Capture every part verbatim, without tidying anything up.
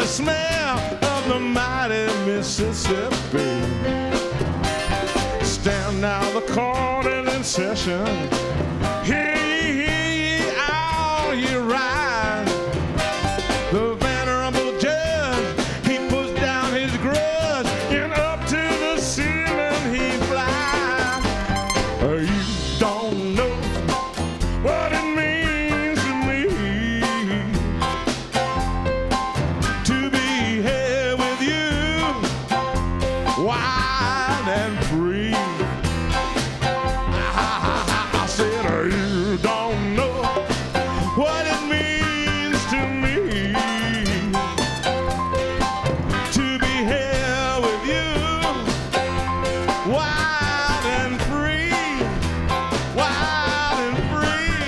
the smell of the mighty Mississippi. Stand now the court is in session. Hear ye, hear ye, all ye rise. The venerable judge, he puts down his grudge, and up to the ceiling he flies. You don't know what it means to me to be here with you, wild and free. I said, you don't know what it means to me to be here with you, wild and free, wild and free.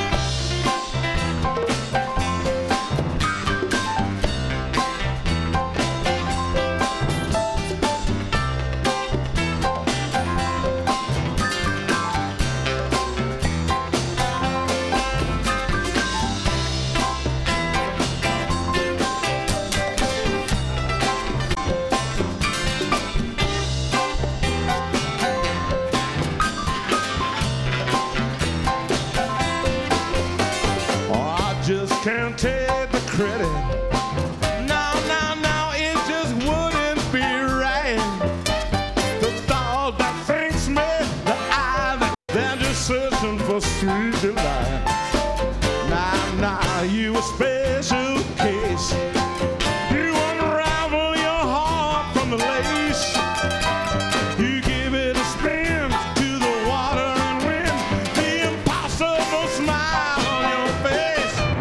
Just can't take the credit. No, no, no, it just wouldn't be right. The thought that thinks me, the eye that they're just searching for sweet delight. Nah, nah, you a special case. You unravel your heart from the lace. You give it a spin to the water and wind. The impossible smile on your face.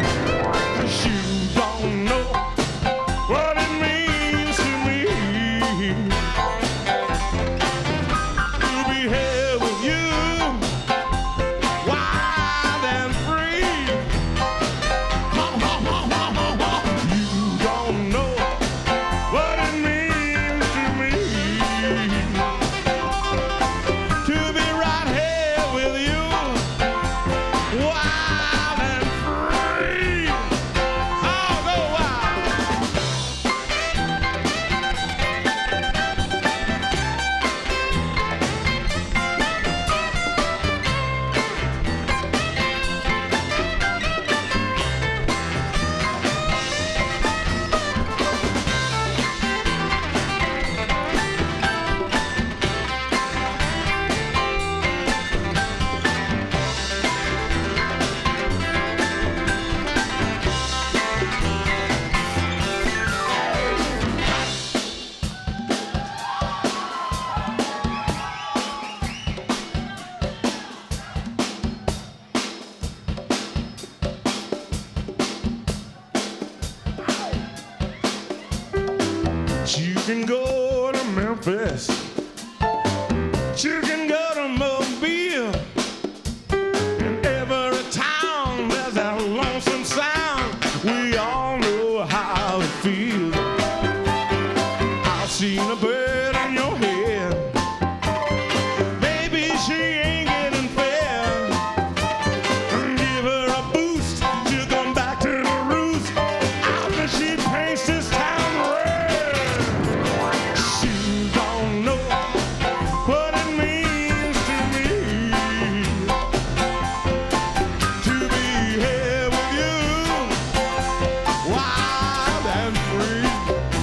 What it means to me to be here with you, wild and free. You don't know what it means to me to be right here with you, wild and free. Oh, go wild. You can go to Memphis, you can go to Mobile. In every town there's that lonesome sound. We all know how it feels. I've seen a bird on your head. Baby, she ain't getting fed. Give her a boost, she'll come back to the roost after she paints this town red. What it means to me to be here with you, wild and free.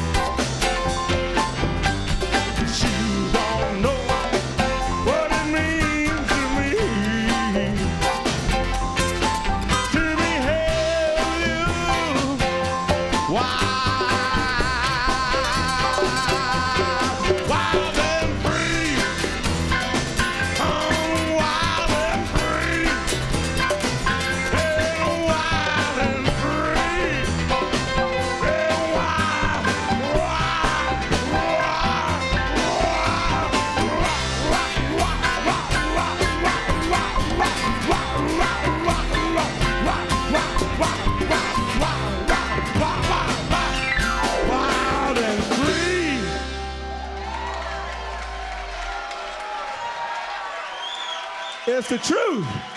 You don't know what it means to me to be here with you, wild. It's the truth.